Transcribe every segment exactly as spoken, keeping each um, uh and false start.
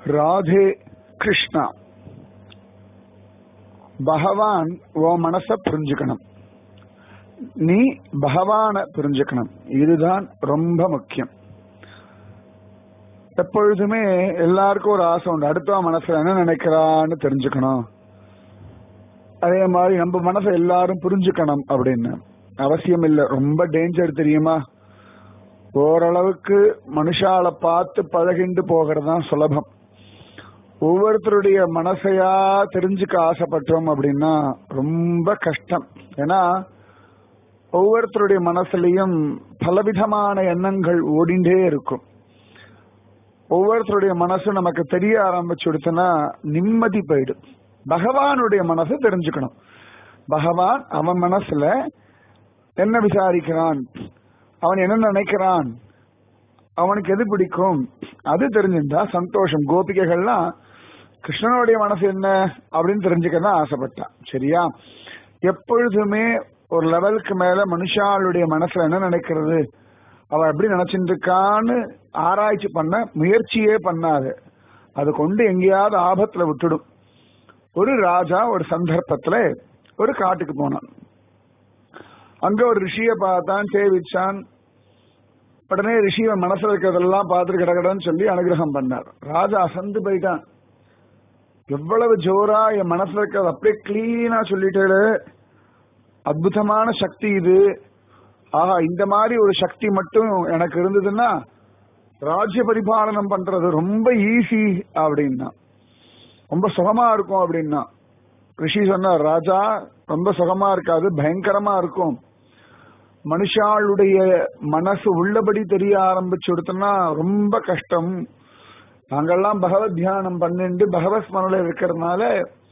ராதே கிருஷ்ணா. பகவான் உன் மனச புரிஞ்சுக்கணும், நீ பகவான புரிஞ்சுக்கணும். இதுதான் ரொம்ப முக்கியம். எப்பொழுதுமே எல்லாருக்கும் ஒரு ஆசை உண்டு, அடுத்த மனசுல என்ன நினைக்கிறான்னு தெரிஞ்சுக்கணும். அதே மாதிரி நம்ம மனசை எல்லாரும் புரிஞ்சுக்கணும் அப்படின்னு அவசியம் இல்லை. ரொம்ப டேஞ்சர் தெரியுமா? ஓரளவுக்கு மனுஷால பார்த்து பழகிண்டு போகிறது தான் சுலபம். ஒவ்வொருத்தருடைய மனசையா தெரிஞ்சுக்க ஆசைப்பட்டோம் அப்படின்னா ரொம்ப கஷ்டம். ஏன்னா ஒவ்வொருத்தருடைய மனசுலயும் பலவிதமான எண்ணங்கள் ஓடிண்டே இருக்கும். ஒவ்வொருத்தருடைய மனசு நமக்கு தெரிய ஆரம்பிச்சுடுச்சுன்னா நிம்மதி போயிடும். பகவானுடைய மனசு தெரிஞ்சுக்கணும். பகவான் அவன் மனசுல என்ன விசாரிக்கிறான், அவன் என்ன நினைக்கிறான், அவனுக்கு எது பிடிக்கும், அது தெரிஞ்சிருந்தா சந்தோஷம். கோபிகைகள்லாம் கிருஷ்ணனுடைய மனசு என்ன அப்படின்னு தெரிஞ்சுக்கதான் ஆசைப்பட்டான். சரியா? எப்பொழுதுமே ஒரு லெவலுக்கு மேல மனுஷாளுடைய மனசுல என்ன நினைக்கிறது, அவ எப்படி நினைச்சிட்டு இருக்கான்னு ஆராய்ச்சி பண்ண முயற்சியே பண்ணாது. அது கொண்டு எங்கேயாவது ஆபத்துல விட்டுடும். ஒரு ராஜா ஒரு சந்தர்ப்பத்துல ஒரு காட்டுக்கு போனான். அங்க ஒரு ரிஷிய பார்த்தான், சேவிச்சான். உடனே ரிஷிய மனசுல இருக்கிறதெல்லாம் பார்த்துட்டு கிடக்கடன்னு சொல்லி அனுகிரகம் பண்ணார். ராஜா அசந்து போயிட்டான். எவ்வளவு ஜோரா என் மனசுல இருக்கிறது அப்படியே கிளீனா சொல்லிட்டு, அற்புதமான சக்தி இது. ஆஹா, இந்த மாதிரி ஒரு சக்தி மட்டும் எனக்கு இருந்ததுன்னா ராஜ்ய பரிபாலனம் பண்றது ரொம்ப ஈஸி அப்படின்னா, ரொம்ப சுகமா இருக்கும் அப்படின்னா. ரிஷி சொன்னார், ராஜா ரொம்ப சுகமா இருக்காது, பயங்கரமா இருக்கும். மனுஷாளுடைய மனசு உள்ளபடி தெரிய ஆரம்பிச்சுடுத்துன்னா ரொம்ப கஷ்டம். நாங்கெல்லாம் பகவத் தியானம் பண்ணிட்டு பகவத் ஸ்மரணை இருக்கிறதுனால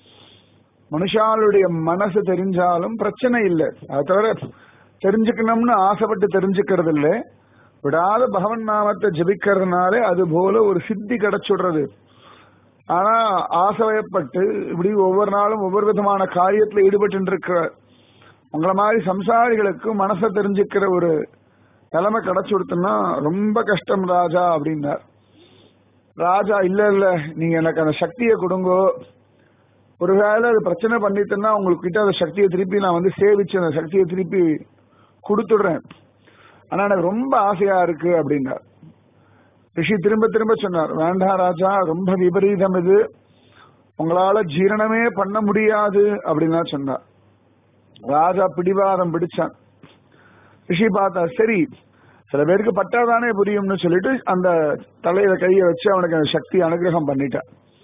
மனுஷாளுடைய மனசு தெரிஞ்சாலும் பிரச்சனை இல்லை. அது தவிர தெரிஞ்சுக்கணும்னு ஆசைப்பட்டு தெரிஞ்சுக்கிறது இல்லை, விடாத பகவன் நாமத்தை ஜபிக்கிறதுனால அது போல ஒரு சித்தி கிடைச்சுடுறது. ஆனா ஆசைப்பட்டு இப்படி ஒவ்வொரு நாளும் ஒவ்வொரு விதமான காரியத்துல ஈடுபட்டு இருக்கிற உங்களை மாதிரி சம்சாரிகளுக்கு மனசை தெரிஞ்சுக்கிற ஒரு நிலைமை கிடைச்சு கொடுத்தோம்னா ரொம்ப கஷ்டம் ராஜா அப்படின்னார். ராஜா, இல்ல இல்ல, நீங்க எனக்கு அந்த சக்தியை கொடுங்கோ. ஒருவேளை அது பிரச்சனை பண்ணிட்டேன்னா உங்களுக்கு கிட்ட அந்த சக்தியை திருப்பி நான் வந்து சேவிச்சு அந்த சக்தியை திருப்பி கொடுத்துடுறேன். ஆனா எனக்கு ரொம்ப ஆசையா இருக்கு அப்படின்னார். ரிஷி திரும்ப திரும்ப சொன்னார், வேண்டாம் ராஜா, ரொம்ப விபரீதம் இது, உங்களால ஜீரணமே பண்ண முடியாது அப்படின்னா சொன்னார். ராஜா பிடிவாதம் பிடிச்சான். ரிஷி பார்த்தா, சரி சில பேருக்கு பட்டாதானே புரியும்னு சொல்லிட்டு அந்த தலையில கையை வச்சு அவனுக்கு அந்த சக்தி அனுகிரகம் பண்ணிட்டான்.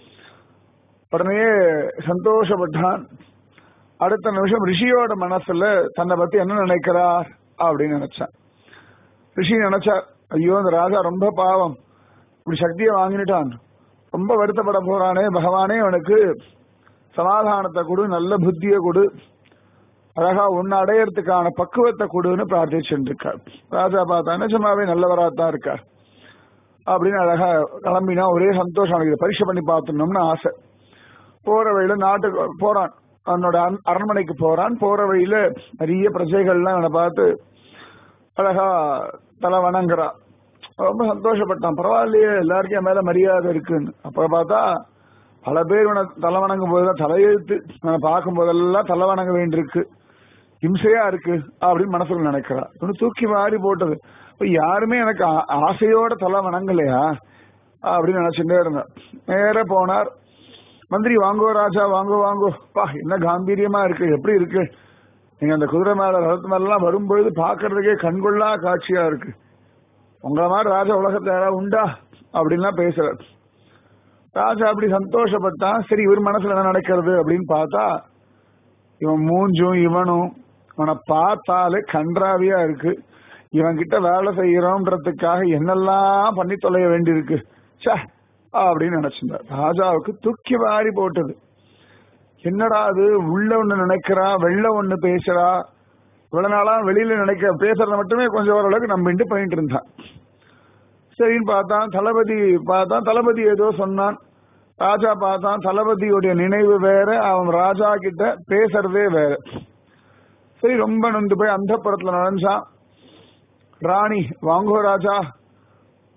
உடனே சந்தோஷப்பட்டான். அடுத்த நிமிஷம் ரிஷியோட மனசுல தன்னை பத்தி என்ன நினைக்கிறார் அப்படின்னு நினைச்சான். ரிஷி நினைச்சார், ஐயோ இந்த ராஜா ரொம்ப பாவம், இப்படி சக்தியை வாங்கிட்டான், ரொம்ப வருத்தப்பட போறானே, பகவானே அவனுக்கு சமாதானத்தை கொடு, நல்ல புத்தியை கொடு, அழகா ஒன்னு அடையறதுக்கான பக்குவத்தை கொடுன்னு பிரார்த்திச்சுட்டு இருக்கார். ராஜா பார்த்தா நிஜமாவே நல்லவராத்தான் இருக்கார் அப்படின்னு அழகா கிளம்பினா. ஒரே சந்தோஷம், அவனுக்கு பரீட்சை பண்ணி பார்த்துடணும்னு ஆசை. போற வழியில நாட்டுக்கு போறான், அவனோட அரண்மனைக்கு போறான். போற வழியில நிறைய பிரஜைகள்லாம் அவனை பார்த்து அழகா தலை வணங்குறான். ரொம்ப சந்தோஷப்பட்டான். பரவாயில்லையே, எல்லாருக்கும் என் மேல மரியாதை இருக்குன்னு. அப்ப பார்த்தா பல பேர் இவனை தலை வணங்கும் போதுதான் தலையெழுத்து, இவனை பார்க்கும் போதெல்லாம் தலை வணங்க வேண்டியிருக்கு, இம்சையா இருக்கு அப்படின்னு மனசுல நினைக்கிறான். இவனு தூக்கி மாறி போட்டது. யாருமே எனக்கு ஆசையோட தலை வணங்கலையா அப்படின்னு நினைச்சுட்டே இருந்தான். நேர போனார். மந்திரி, வாங்கோ ராஜா, வாங்கோ வாங்கோ, பா என்ன காம்பீரியமா இருக்கு, எப்படி இருக்கு, நீங்க அந்த குதிரை மேல ரதத்து மேல எல்லாம் வரும்பொழுது பாக்குறதுக்கே கண்கொள்ளா காட்சியா இருக்கு, உங்களை மாதிரி ராஜா உலகத்துல யாராவது உண்டா அப்படின்லாம் பேசுறாரு. ராஜா அப்படி சந்தோஷப்பட்டான். சரி இவர் மனசுல என்ன நடக்கிறது அப்படின்னு பார்த்தா, இவன் மூஞ்சும் இவனும் இவனை பார்த்தாலே கன்றாவியா இருக்கு, இவன் கிட்ட வேலை செய்யறோம்ன்றதுக்காக என்னெல்லாம் பண்ணி தொலைய வேண்டியிருக்கு சே அப்படின்னு நினைச்சிருந்தார். ராஜாவுக்கு தூக்கி வாரி போட்டது. என்னடா அது, உள்ள ஒண்ணு நினைக்கிறா, வெள்ள ஒண்ணு பேசுறா, இவ்வளவு நாளா வெளியில நினைக்க பேசுறத மட்டுமே கொஞ்சம் ஓரளவுக்கு நம்பிட்டு போயிட்டு இருந்தான். சரின்னு பார்த்தான், தளபதி பார்த்தான், தளபதி ஏதோ சொன்னான். ராஜா பார்த்தான், தளபதியுடைய நினைவு வேற, அவன் ராஜா கிட்ட பேசுறதே வேற. சரி ரொம்ப நொந்து போய் அந்த புறத்துல நுழைஞ்சான். ராணி, வாங்கோ ராஜா,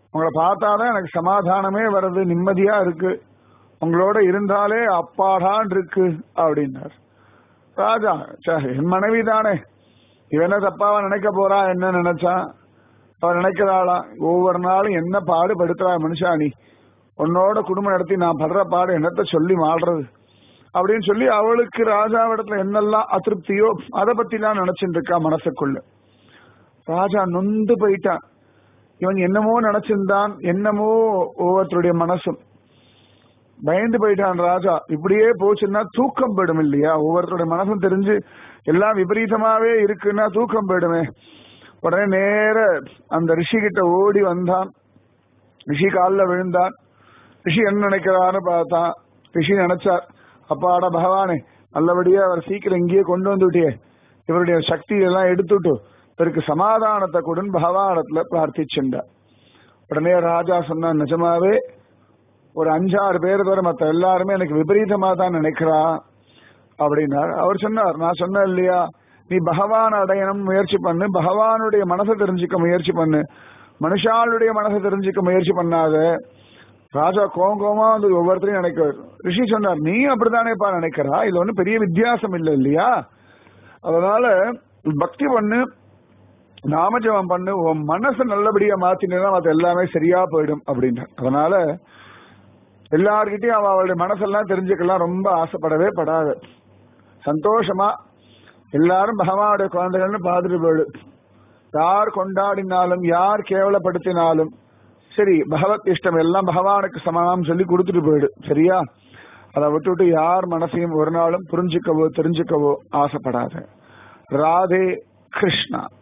உங்களை பார்த்தாதான் எனக்கு சமாதானமே வருது, நிம்மதியா இருக்கு, உங்களோட இருந்தாலே அப்பாடான் இருக்கு அப்படின்னார். ராஜா, என் மனைவி தானே, இவன தப்பாவா நினைக்க போறா, என்ன நினைச்சா அவ நினைக்கிறாளா, ஒவ்வொரு நாளும் என்ன பாடுபடுத்துறா மனுஷா, நீ உன்னோட குடும்பம் நடத்தி நான் படுற பாடு என்னத்த சொல்லி மாடுறது அப்படின்னு சொல்லி அவளுக்கு ராஜாவிடத்துல என்னெல்லாம் அதிருப்தியோ அதை பத்தி எல்லாம் நினைச்சுட்டு இருக்கா மனசுக்குள்ள. ராஜா நொந்து போயிட்டான். இவன் என்னமோ நினைச்சிருந்தான், என்னமோ ஒவ்வொருத்தருடைய மனசும் பயந்து போயிட்டான். ராஜா இப்படியே போச்சுன்னா தூக்கம் போயிடும் இல்லையா, ஒவ்வொருத்தருடைய மனசும் தெரிஞ்சு எல்லாம் விபரீதமாவே இருக்குன்னா தூக்கம் போயிடுமே. உடனே நேர அந்த ரிஷி கிட்ட ஓடி வந்தான். ரிஷி காலில் விழுந்தான். ரிஷி என்ன நினைக்கிறான்னு பார்த்தான். ரிஷி நினைச்சார், அப்பாடா பகவானே, நல்லபடியா அவர் சீக்கிரம் இங்கேயே கொண்டு வந்துட்டியே, இவருடைய சக்தி எல்லாம் எடுத்துட்டு இவருக்கு சமாதானத்தை கொடுன்னு பகவானத்துல பிரார்த்திச்சுண்டார். உடனே ராஜா சொன்னான், நிஜமாவே ஒரு அஞ்சாறு பேர் தவிர மற்ற எல்லாருமே எனக்கு விபரீதமா தான் நினைக்கிறா அப்படின்னார். அவர் சொன்னார், நான் சொன்னேன் இல்லையா, நீ பகவான் அடையணும் முயற்சி பண்ணு, பகவானுடைய மனசை தெரிஞ்சுக்க முயற்சி பண்ணு, மனுஷாளுடைய மனசை தெரிஞ்சுக்க முயற்சி பண்ணாத. ராஜா கோங்கோமா வந்து ஒவ்வொருத்தரையும் நினைக்கிறார். ரிஷி சொன்னார், நீ அப்படித்தானேப்பா நினைக்கிறா, இதுல ஒன்னும் பெரிய வித்தியாசம் இல்லை இல்லையா, அதனால பக்தி பண்ணு, நாமஜபம் பண்ணு, உன் மனசை நல்லபடியா மாத்தினா அது எல்லாமே சரியா போயிடும் அப்படின்றார். அதனால எல்லார்கிட்டையும் அவ அவளுடைய மனசெல்லாம் தெரிஞ்சுக்கலாம் ரொம்ப ஆசைப்படவே படாது. சந்தோஷமா எல்லாரும் பகவானுடைய குழந்தைகள்னு பார்த்துட்டு போயிடு. யார் கொண்டாடினாலும் யார் கேவலப்படுத்தினாலும் சரி, பகவத் இஷ்டம் எல்லாம் பகவானுக்கு சமானம் சொல்லி கொடுத்துட்டு போயிடு, சரியா? அதை விட்டுவிட்டு யார் மனசையும் ஒரு நாளும் புரிஞ்சுக்கவோ தெரிஞ்சுக்கவோ ஆசைப்படாது. ராதே கிருஷ்ணா.